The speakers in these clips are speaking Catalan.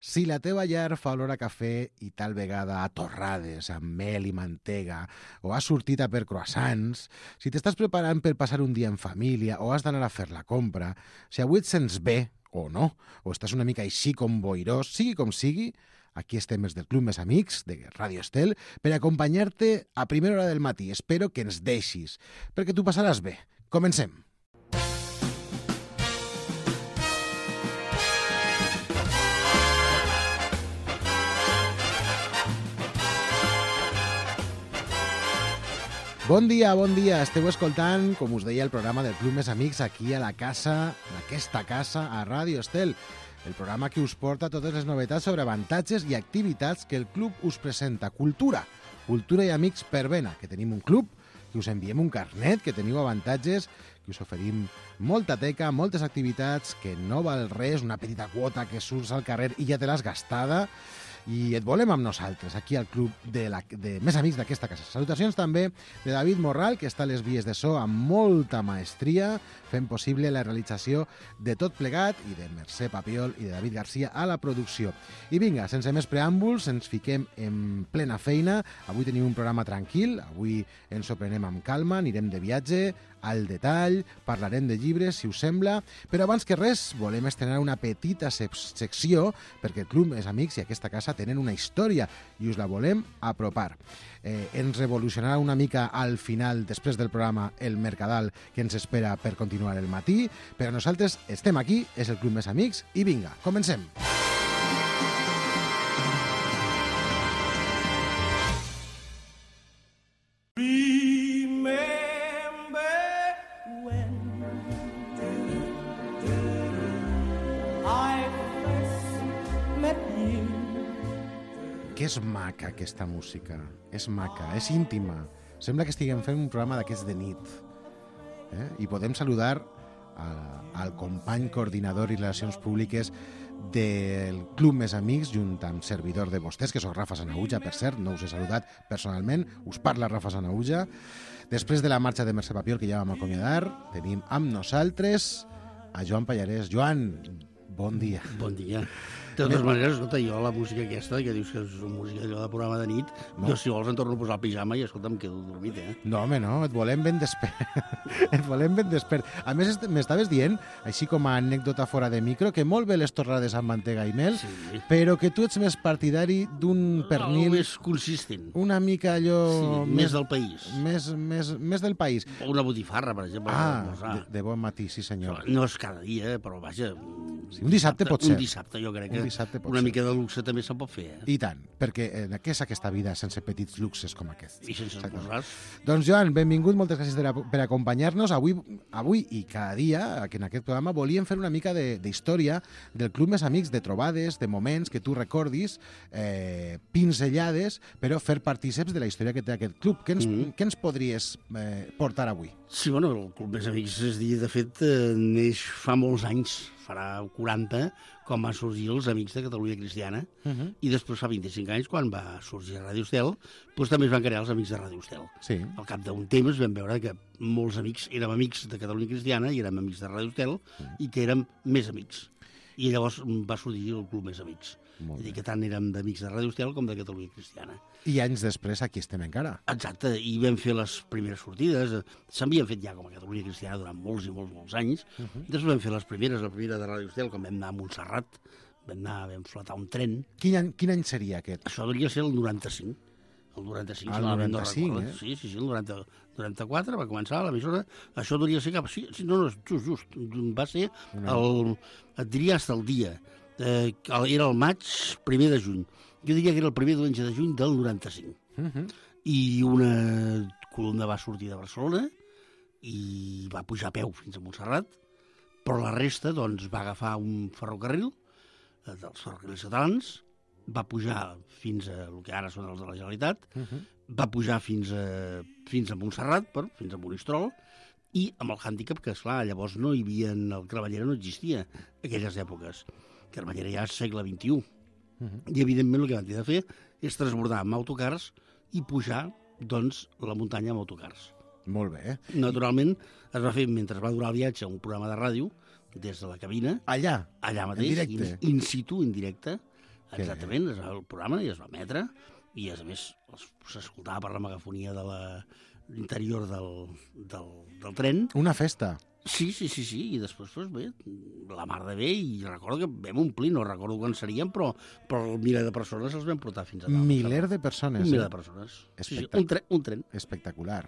Si la teva llar fa olor a cafè i tal vegada a torrades amb mel i mantega, o has sortit a per croissants, si t'estàs preparant per passar un dia en família o has d'anar a fer la compra, si avui et sents bé o no, o estàs una mica així com boirós, sigui com sigui, aquí estem els del Club Més Amics, de Ràdio Estel, per acompanyar-te a primera hora del matí. Espero que ens deixis, perquè tu passaràs bé. Comencem. Bon dia. Esteu escoltant, com us deia, el programa del Club Més Amics aquí a la casa, d'aquesta casa, a Ràdio Estel. El programa que us porta totes les novetats sobre avantatges i activitats que el club us presenta. Cultura i amics per vena, que tenim un club, que us enviem un carnet, que teniu avantatges, que us oferim molta teca, moltes activitats, que no val res, una petita quota que surts al carrer i ja te l'has gastada, i et volem amb nosaltres, aquí al club de Més Amics d'aquesta casa. Salutacions també de David Morral, que està a les vies de so amb molta maestria, fent possible la realització de tot plegat, i de Mercè Papiol i de David Garcia a la producció. I vinga, sense més preàmbuls, ens fiquem en plena feina. Avui tenim un programa tranquil, avui ens ho prenem amb calma, anirem de viatge, al detall, parlarem de llibres, si us sembla, però abans que res volem estrenar una petita secció perquè el Club Més Amics i aquesta casa tenen una història i us la volem apropar. Ens revolucionarà una mica al final, després del programa, el Mercadal que ens espera per continuar el matí, però nosaltres estem aquí, és el Club Més Amics, i vinga, comencem! Que és maca aquesta música, és maca, és íntima. Sembla que estiguem fent un programa d'aquests de nit. I podem saludar al company coordinador i relacions públiques del Club Més Amics, junt amb servidor de vostès, que soc Rafa Sanahuja, per cert, no us he saludat personalment, us parla Rafa Sanahuja. Després de la marxa de Mercè Papiol, que ja vam acomiadar, tenim amb nosaltres a Joan Pallarès. Joan, bon dia. Bon dia. De totes maneres, escolta, jo la música aquesta, que dius que és una música allò de programa de nit, no. Jo si vols em torno a posar el pijama i escolta, em quedo dormit, No, home, no, et volem ben despert. Et volem ben despert. A més, m'estaves dient, així com a anècdota fora de micro, que molt bé les torrades amb mantega i mel, sí, però que tu ets més partidari d'un pernil... més consistent. Una mica allò... Sí, més del país. Més del país. O una botifarra, per exemple. De bon matí, sí senyor. No és cada dia, però vaja... Sí, un dissabte pot ser. Un dissabte, jo crec que una mica de luxe també se'n pot fer. I tant, perquè què és aquesta vida sense petits luxes com aquest? I sense esmorzars. Doncs Joan, benvingut, moltes gràcies per acompanyar-nos. Avui i cada dia, que en aquest programa, volíem fer una mica d'història del Club Més Amics, de trobades, de moments que tu recordis, pinzellades, però fer partíceps de la història que té aquest club. Què ens podries portar avui? Sí, bueno, el Club Més Amics, de fet, neix fa molts anys, farà 40, quan van sorgir els Amics de Catalunya Cristiana, i després fa 25 anys, quan va sorgir Ràdio Estel, doncs també es van crear els Amics de Ràdio Estel. Sí. Al cap d'un temps vam veure que molts amics érem amics de Catalunya Cristiana i érem amics de Ràdio Estel i que érem més amics. I llavors va sorgir el Club Més Amics. És dir, que tant érem d'Amics de Ràdio Estel com de Catalunya Cristiana. I anys després aquí estem encara. Exacte, i vam fer les primeres sortides. S'havien fet ja com a Catalunya Cristiana durant molts i molts anys. Després vam fer les primeres, la primera de Ràdio Estel, quan vam anar a Montserrat, vam flotar un tren. Quin any seria aquest? Això devia ser el 95. El 95, el 95, Sí, el 94 va començar l'emissora. Això devia ser cap... Sí, no, just. Va ser et diria fins el dia. Era el maig, 1 de juny. Jo diria que era el primer diumenge de juny del 95. I una columna va sortir de Barcelona i va pujar a peu fins a Montserrat, però la resta doncs, va agafar un ferrocarril dels ferrocarrils catalans, va pujar fins a el que ara són els de la Generalitat, va pujar fins a Montserrat, fins a Monistrol, i amb el hàndicap que, esclar, llavors no hi havia... El Cremallera no existia en aquelles èpoques. Cremallera ja és segle XXI. I, evidentment, el que van tenir de fer és transbordar amb autocars i pujar, doncs, la muntanya amb autocars. Molt bé. Naturalment, es va fer, mentre va durar el viatge, un programa de ràdio, des de la cabina. Allà mateix, en directe. in situ, en directe, Exactament, el programa i es va emetre, i a més s'escoltava per la megafonia de l'interior del tren. Una festa. Sí, i després, doncs bé, la mar de bé, i recordo que vam omplir, no recordo quan seríem, però el miler de persones els vam portar fins a dalt. Miler de persones. Un miler de persones. Sí, un tren. Espectacular.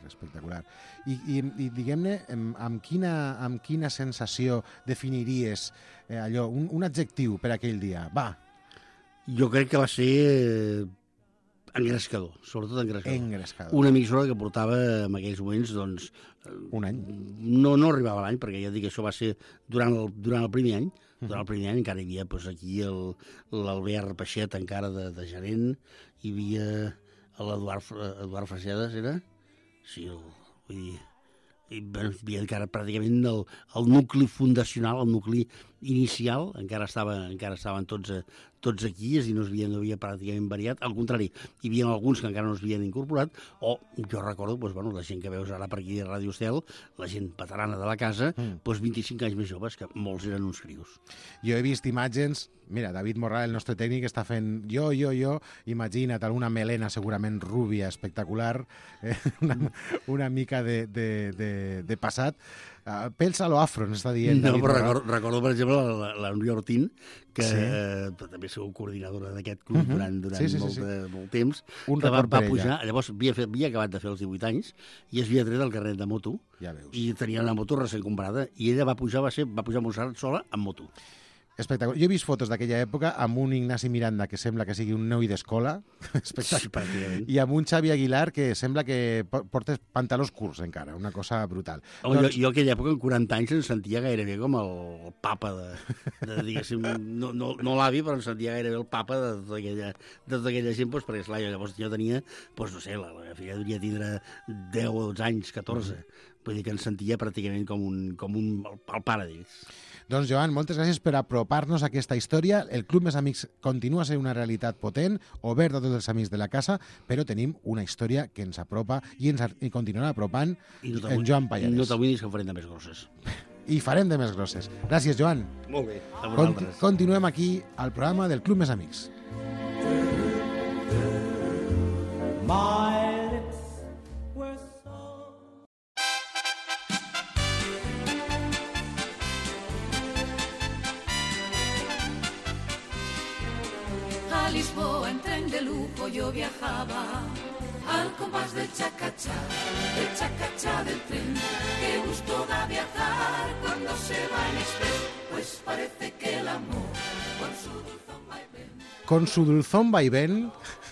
I diguem-ne, amb quina sensació definiries allò, un adjectiu per aquell dia? Va. Jo crec que va ser engrescador, sobretot engrescador. Una emissora que portava en aquells moments, doncs... Un any? No arribava l'any, perquè ja dic que això va ser durant el primer any. Durant el primer any encara hi havia aquí l'Albert Peixet encara de gerent, hi havia l'Eduard Facedes, era? Sí, vull dir... hi havia encara pràcticament el nucli fundacional, el nucli inicial, encara estaven tots aquí, és a dir, no havia pràcticament variat. Al contrari, hi havia alguns que encara no s'havien incorporat, o jo recordo, la gent que veus ara per aquí a Ràdio Estel, la gent veterana de la casa, 25 anys més joves, que molts eren uns crios. Jo he vist imatges, mira, David Morral, el nostre tècnic, està fent jo, imagina't, alguna melena segurament rúbia, espectacular, una mica de passat, pels a lo afro, ens està dient. No, però recordo, per exemple, la Núria Ortín, que també sou coordinadora d'aquest club durant molt temps, que va pujar, llavors havia acabat de fer els 18 anys i es havia tret el carnet de moto, i tenia una moto recent comprada, i ella va pujar a Montserrat sola amb moto. Espectacular. Jo he vist fotos d'aquella època amb un Ignasi Miranda que sembla que sigui un noi d'escola, i amb un Xavi Aguilar que sembla que porta pantalons curts encara, una cosa brutal. Jo aquella època, amb 40 anys, em sentia gairebé com el papa diguéssim, no l'avi, però em sentia gairebé el papa de tota aquella gent, perquè esclar, llavors jo tenia, no sé, la meva filla devia tindre 10 o 12 anys, 14, vull dir que em sentia pràcticament com el pare d'ells. Doncs, Joan, moltes gràcies per apropar-nos a aquesta història. El Club Més Amics continua sent una realitat potent, obert a tots els amics de la casa, però tenim una història que ens apropa i continuarà apropant en Joan Pallares. I no t'abuïnis que ho farem de més grosses. I farem de més grosses. Gràcies, Joan. Molt bé, a vosaltres. Continuem aquí al programa del Club Més Amics. Lisboa en tren de lujo yo viajaba al compás del chacachá del tren. Qué gusto da viajar cuando se va en express, pues parece que el amor con su dulzón vaivén. Con su dulzón vaivén,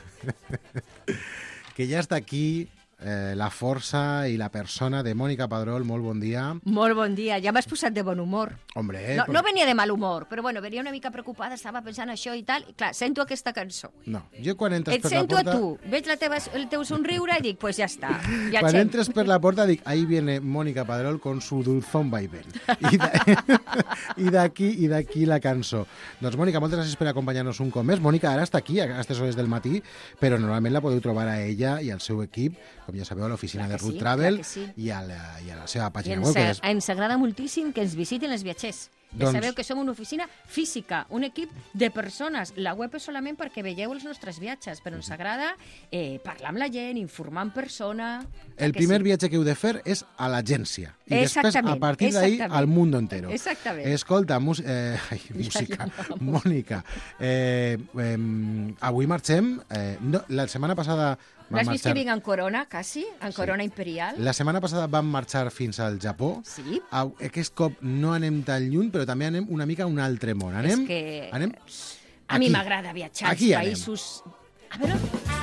que ja està aquí, la força i la persona de Mònica Padrol. Molt bon dia. Molt bon dia. Ja m'has posat de bon humor. Hombre, no venia de mal humor, però bueno, venia una mica preocupada, estava pensant això i tal, i clar, sento aquesta cançó. No, jo quan entres per la porta... Et sento a tu, veig el teu somriure i dic, pues ja està. Ja quan entres per la porta dic, ahí viene Mònica Padrol con su dulzón vaivén. I d'aquí la cançó. Doncs Mònica, moltes gràcies per acompanyar-nos un cop més. Mònica ara està aquí a aquestes hores del matí, però normalment la podeu trobar a ella i al seu equip, com ja sabeu, a l'oficina de Root Travel i a la seva pàgina web. Ens agrada moltíssim que ens visiten els viatgers. Ja sabeu que som una oficina física, un equip de persones. La web és solament perquè veieu els nostres viatges, però ens agrada parlar amb la gent, informar en persona... El primer viatge que heu de fer és a l'agència. I després, a partir d'ahí, al mundo entero. Exactament. Escolta, música. Mònica, avui marxem. La setmana passada... L'has vist que vinc en corona, quasi? En corona imperial? La setmana passada vam marxar fins al Japó. Sí. Aquest cop no anem tan lluny, però també anem una mica a un altre món. Anem, és que anem a mi m'agrada viatjar als països... A veure...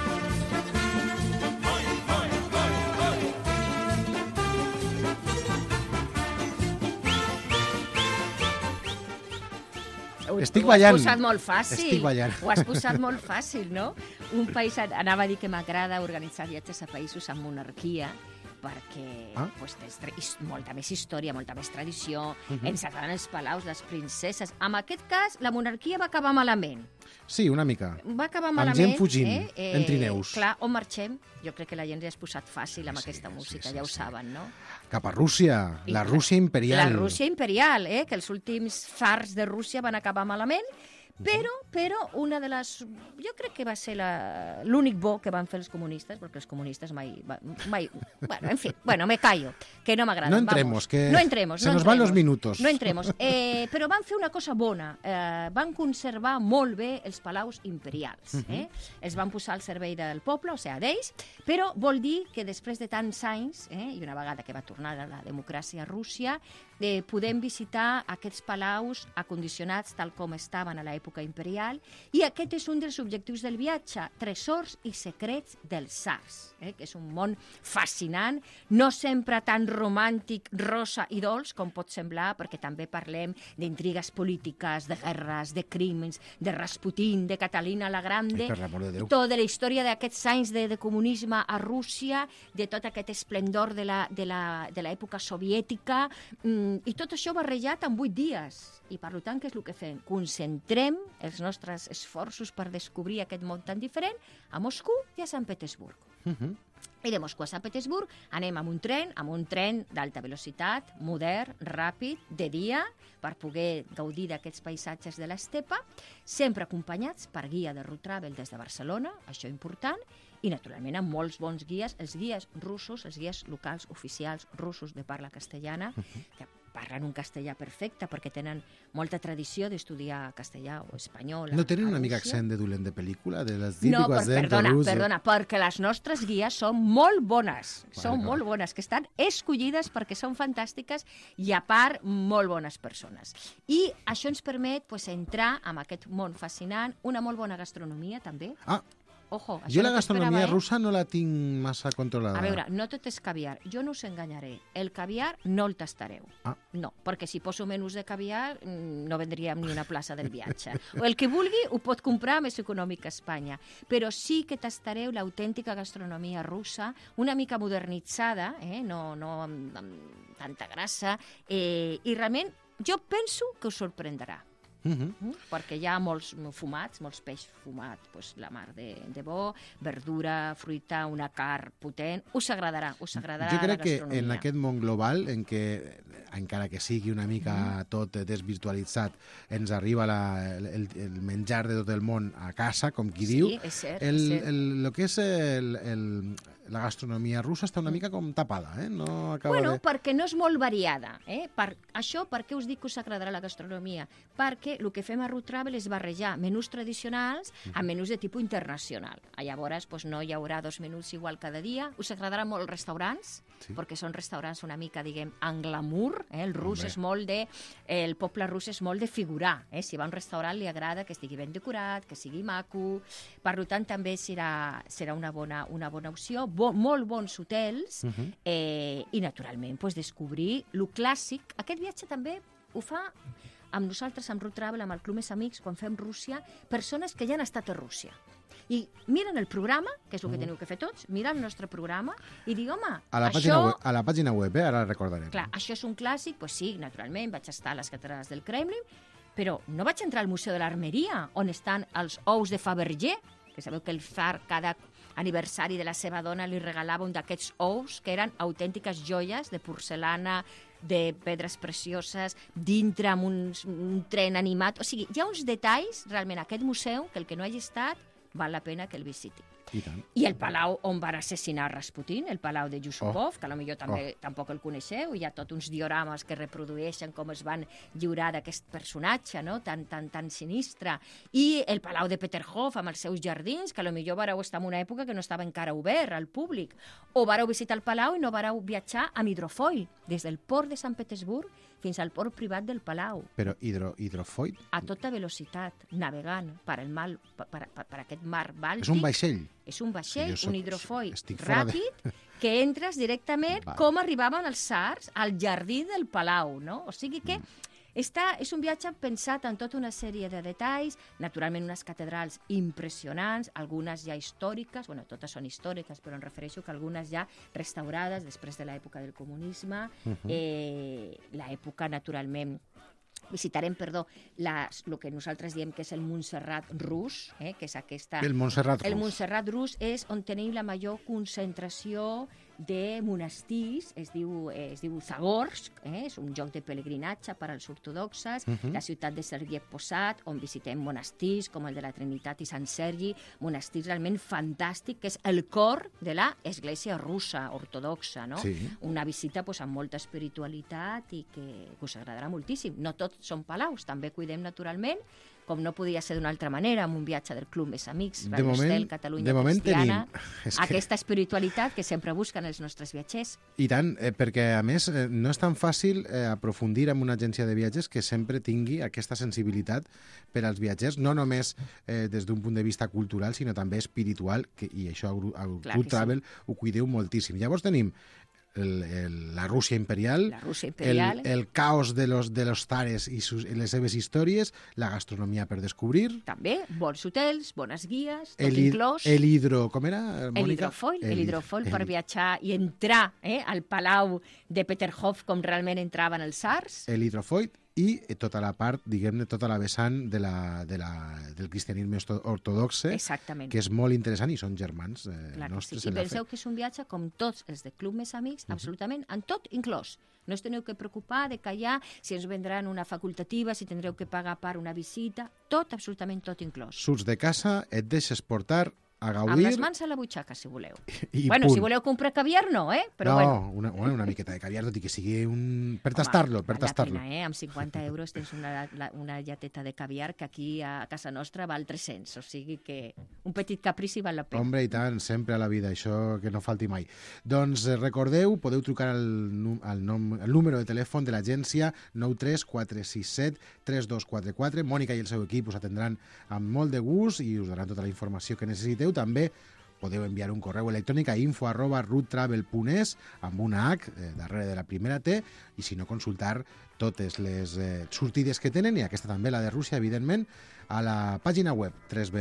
Estic ballant. Ho has posat molt fàcil. Estic ballant. Ho has posat molt fàcil, no? Un país, anava a dir que m'agrada organitzar viatges a països amb monarquia, perquè tens molta més història, molta més tradició, ens agraden els palaus, les princeses. En aquest cas, la monarquia va acabar malament. Sí, una mica. Va acabar malament. Amb gent fugint, en trineus. Clar, on marxem? Jo crec que la gent ja has posat fàcil amb aquesta música, ja ho saben, no? Cap a Rússia, la Rússia imperial. La Rússia imperial, que els últims fars de Rússia van acabar malament, Però una de les... Jo crec que va ser l'únic bo que van fer els comunistes, perquè els comunistes mai... Bueno, en fi, me callo, que no m'agrada. No entremos, que no entremos, se nos van los minutos. No entremos. Però van fer una cosa bona. Van conservar molt bé els palaus imperials. Els van posar al servei del poble, o sigui, d'ells, però vol dir que després de tants anys, i una vegada que va tornar a la democràcia a Rússia, podem visitar aquests palaus acondicionats tal com estaven a l'època imperial, i aquest és un dels objectius del viatge, tresors i secrets dels tsars, que és un món fascinant, no sempre tan romàntic, rosa i dolç com pot semblar, perquè també parlem d'intrigues polítiques, de guerres, de crímens, de Rasputín, de Catalina la Grande, tota la història d'aquests anys de comunisme a Rússia, de tot aquest esplendor de l'època soviètica, i tot això barrejat en 8 dies. I per tant, què és el que fem? Concentrem els nostres esforços per descobrir aquest món tan diferent a Moscou i a Sant Petersburg. I de Moscou a Sant Petersburg anem amb un tren d'alta velocitat, modern, ràpid, de dia, per poder gaudir d'aquests paisatges de l'estepa, sempre acompanyats per guia de road travel des de Barcelona, això important, i naturalment amb molts bons guies, els guies russos, els guies locals oficials russos de parla castellana, que parlen un castellà perfecte perquè tenen molta tradició d'estudiar castellà o espanyol. No tenen una mica accent de dolent de pel·lícula? De les típiques perdona, perquè les nostres guies són molt bones, molt bones, que estan escollides perquè són fantàstiques i a part molt bones persones. I això ens permet entrar en aquest món fascinant, una molt bona gastronomia també. Ojo, jo la gastronomia russa no la tinc massa controlada. A veure, no tot és caviar. Jo no us enganyaré. El caviar no el tastareu. No, perquè si poso menús de caviar no vendríem ni una plaça del viatge. O el que vulgui ho pot comprar més econòmic que a Espanya. Però sí que tastareu l'autèntica gastronomia russa, una mica modernitzada, no amb tanta grassa, i realment jo penso que us sorprendrà. Perquè hi ha molts fumats, molts peix fumat, la mar de bo, verdura, fruita, una carn potent. Us agradarà la gastronomia. Jo crec que en aquest món global, en què encara que sigui una mica tot desvirtualitzat, ens arriba el menjar de tot el món a casa, com qui diu. Sí, és cert. El que és la gastronomia russa està una mica com tapada, no acaba perquè no és molt variada. Per què us dic que us agradarà la gastronomia? Perquè el que fem a Road Travel és barrejar menús tradicionals amb menús de tipus internacional. Llavors no hi haurà 2 menús igual cada dia. Us agradarà molt els restaurants, perquè són restaurants una mica, diguem, en glamour. El rus és molt el poble rus és molt de figurar. Si va a un restaurant li agrada que estigui ben decorat, que sigui maco. Per tant, també serà una bona opció. Molt bons hotels i, naturalment, descobrir lo clàssic. Aquest viatge també ho fa amb nosaltres, amb Road Travel, amb el Club Més Amics, quan fem Rússia, persones que ja han estat a Rússia. I miren el programa, que és el que teniu que fer tots, miren el nostre programa i dir, home, a la pàgina web, ara recordarem. Clar, això és un clàssic, sí, naturalment, vaig estar a les catedrals del Kremlin, però no vaig entrar al Museu de l'Armeria, on estan els ous de Fabergé, que sabeu que el tsar cada aniversari de la seva dona li regalava un d'aquests ous, que eren autèntiques joies de porcelana, de pedres precioses, dintre amb un tren animat. O sigui, hi ha uns detalls, realment, aquest museu, que el que no hagi estat, val la pena que el visiti. I el palau on van assassinar Rasputín, el palau de Yusupov, que potser també tampoc el coneixeu, hi ha tots uns diorames que reprodueixen com es van lliurar d'aquest personatge, no? tan sinistre. I el palau de Peterhof, amb els seus jardins, que potser vareu estar en una època que no estava encara obert al públic. O vareu visitar el palau i no vareu viatjar amb hidrofoil, des del port de Sant Petersburg fins al port privat del palau. Però hidrofoil? A tota velocitat, navegant per aquest mar Bàltic. És un vaixell? És un vaixell, un hidrofoil ràpid, que entres directament com arribaven els tsars al jardí del palau, no? O sigui que és un viatge pensat en tota una sèrie de detalls, naturalment unes catedrals impressionants, algunes ja històriques, totes són històriques, però em refereixo que algunes ja restaurades després de l'època del comunisme, l'època, naturalment, visitarem, el que nosaltres diem que és el Montserrat rus, que és aquesta... El Montserrat rus. El Montserrat rus és on tenim la major concentració de monestirs, es diu Zagorsk, és un lloc de pelegrinatge per als ortodoxes, la ciutat de Sergiej Posad, on visitem monestirs com el de la Trinitat i Sant Sergi, monestirs realment fantàstic, que és el cor de l'església russa ortodoxa, no? Sí. Una visita amb molta espiritualitat i que us agradarà moltíssim. No tots són palaus, també cuidem naturalment, com no podia ser d'una altra manera, amb un viatge del Club Més Amics, Radio Estel, Catalunya Cristiana, aquesta espiritualitat que sempre busquen els nostres viatgers. I tant, perquè a més no és tan fàcil aprofundir en una agència de viatges que sempre tingui aquesta sensibilitat per als viatgers, no només des d'un punt de vista cultural, sinó també espiritual, i això a Root Travel ho cuideu moltíssim. Llavors tenim la Rússia imperial, el caos de los zares i les seves històries, la gastronomia per descobrir. També, bons hotels, bones guies, tot inclòs. Com era, Mònica? El hidrofoil per viatjar i entrar al palau de Peterhof com realment entraven els tsars. El hidrofoil i tota la part, diguem-ne, tota la vessant del cristianisme ortodoxe, que és molt interessant, i són germans nostres. I penseu que és un viatge com tots els de Club Més Amics, absolutament, amb tot inclòs. No us teniu que preocupar de callar si ens vendran una facultativa, si tindreu que pagar per una visita, tot, absolutament tot inclòs. Surts de casa, et deixes portar a gaudir... Amb les mans a la butxaca, si voleu. Bueno, si voleu comprar caviar, no, Però no, una miqueta de caviar, tot i que sigui per tastar-lo, per tastar-lo. Amb 50 euros tens una llateta de caviar que aquí a casa nostra val 300, o sigui que un petit caprici val la pena. Hombre, i tant, sempre a la vida, això que no falti mai. Doncs recordeu, podeu trucar al número de telèfon de l'agència 93 467 3244. Mònica i el seu equip us atendran amb molt de gust i us donaran tota la informació que necessiteu. També podeu enviar un correu electrònic a info@roottravel.es amb una H darrere de la primera T, i si no, consultar totes les sortides que tenen, i aquesta també, la de Rússia, evidentment, a la pàgina web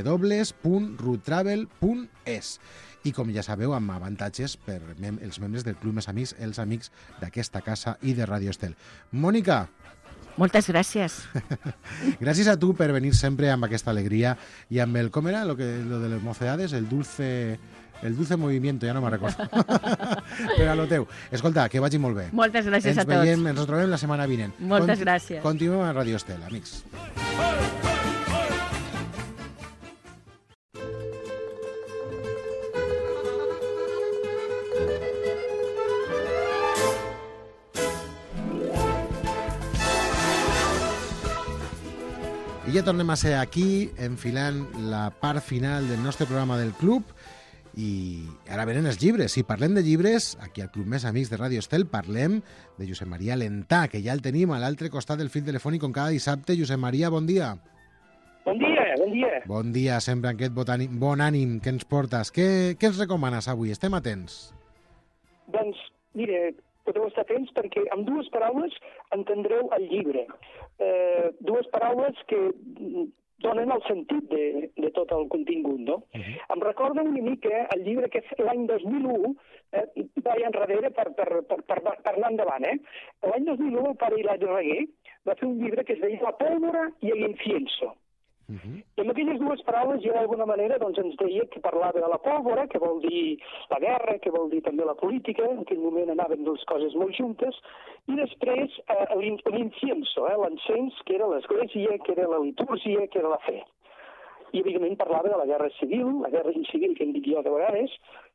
www.roottravel.es. I com ja sabeu, amb avantatges per els membres del Club Més Amics, els amics d'aquesta casa i de Radio Estel. Mònica, moltes gràcies. Gràcies a tu per venir sempre amb aquesta alegria i amb el, com era, lo de les mocedades, el dulce movimiento, ja no me'n recordo. Però a lo teu. Escolta, que vagi molt bé. Moltes gràcies a tots. Ens trobem la setmana vinent. Moltes gràcies. Continuem a Radio Estel, amics. I ja tornem a ser aquí, enfilant la part final del nostre programa del club, i ara venen els llibres. Si parlem de llibres, aquí al Club Més Amics de Radio Estel parlem de Josep Maria Lentà, que ja el tenim a l'altre costat del fil telefònic com cada dissabte. Josep Maria, bon dia. Bon dia, bon dia. Bon dia, sempre amb aquest bon ànim que ens portes. Què ens recomanes avui? Estem atents. Doncs, mire, podeu estar atents perquè amb dues paraules entendreu el llibre. Dues paraules que donen el sentit de tot el contingut, no? Em recorda una mica el llibre que l'any 2001 vaig enrere per anar endavant, L'any 2001 el pare Hilari Reguer va fer un llibre que es deia La pólvora i el incienso. I amb aquelles dues paraules ja d'alguna manera ens deia que parlava de la pólvora, que vol dir la guerra, que vol dir també la política, en aquell moment anaven dues coses molt juntes, i després l'incienso, l'encens, que era l'església, que era la litúrgia, que era la fe. I evidentment parlava de la guerra civil, la guerra civil que em dic jo de vegades,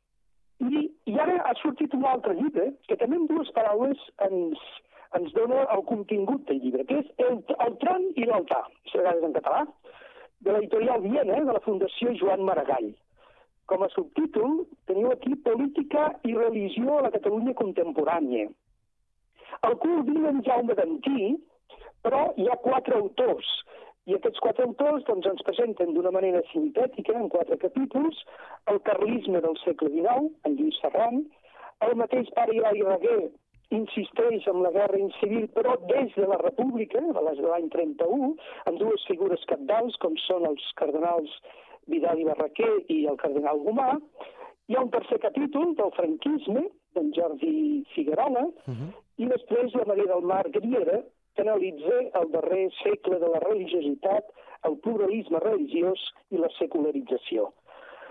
i ara ha sortit un altre llibre que també amb dues paraules ens dona el contingut del llibre, que és el tron i l'altar, si a vegades en català, de l'editorial Viena, de la Fundació Joan Maragall. Com a subtítol teniu aquí Política i religió a la Catalunya contemporània. El culmina en Jaume d'Antí, però hi ha 4 autors, i aquests 4 autors ens presenten d'una manera sintètica, en 4 capítols, el carlisme del segle XIX, en Lluís Ferran, el mateix pare Hilari Reguer insisteix en la guerra civil, però des de la República, de l'any 31, amb dues figures cabdals, com són els cardenals Vidal i Barraquer i el cardenal Gomà. Hi ha un tercer capítol del franquisme, d'en Jordi Figuerola, i després la Maria del Mar Griera, que analitza el darrer segle de la religiositat, el pluralisme religiós i la secularització.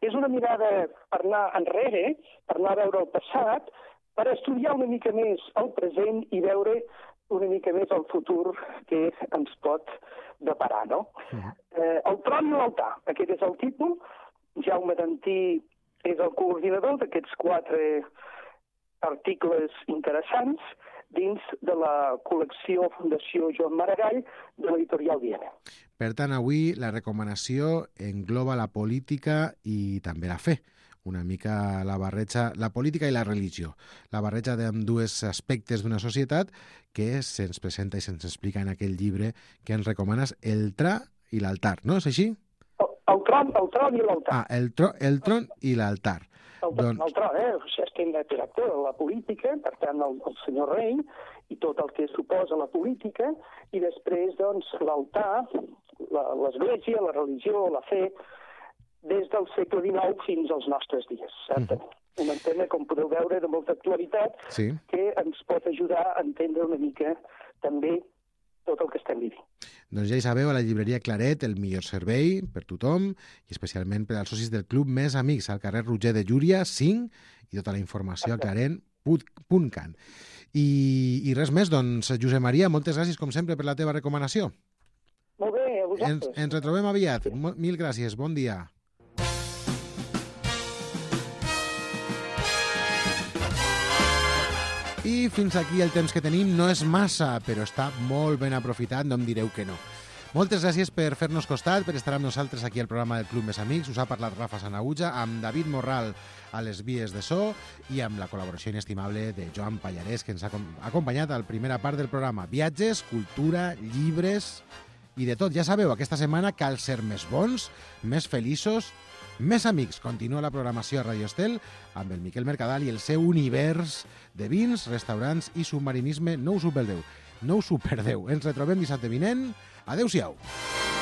És una mirada per anar enrere, per anar a veure el passat, per estudiar una mica més el present i veure una mica més el futur que ens pot deparar, no? El tron i l'altar, aquest és el títol. Jaume Dantí és el coordinador d'aquests 4 articles interessants dins de la col·lecció Fundació Joan Maragall de l'editorial Viena. Per tant, avui la recomanació engloba la política i també la fe. Una mica la barreja, la política i la religió. La barreja d'ambdues aspectes d'una societat que se'ns presenta i se'ns explica en aquell llibre que ens recomanes, El Tra i l'Altar, no? És així? El tron i l'altar. El tron i l'altar. El tron, estem director de la política, per tant, el senyor rei, i tot el que suposa la política, i després, doncs, l'altar, l'església, la religió, la fe, des del segle XIX fins als nostres dies, certament. Un tema, com podeu veure, de molta actualitat, que ens pot ajudar a entendre una mica també tot el que estem vivint. Doncs ja hi sabeu, a la llibreria Claret, el millor servei per tothom, i especialment per als socis del Club Més Amics, al carrer Roger de Llúria, 5, i tota la informació a clarent.cat. I res més, doncs, Josep Maria, moltes gràcies, com sempre, per la teva recomanació. Molt bé, a vosaltres. Ens retrobem aviat. Mil gràcies, bon dia. I fins aquí el temps que tenim no és massa, però està molt ben aprofitat, no em direu que no. Moltes gràcies per fer-nos costat, per estar amb nosaltres aquí al programa del Club Més Amics. Us ha parlat Rafa Sanahuja, amb David Morral a les vies de so i amb la col·laboració inestimable de Joan Pallarès, que ens ha acompanyat a la primera part del programa. Viatges, cultura, llibres i de tot. Ja sabeu, aquesta setmana cal ser més bons, més feliços, més amics. Continua la programació a Radio Estel amb el Miquel Mercadal i el seu univers de vins, restaurants i submarinisme. No us ho perdeu. Ens retrobem dissabte vinent. Adéu-siau.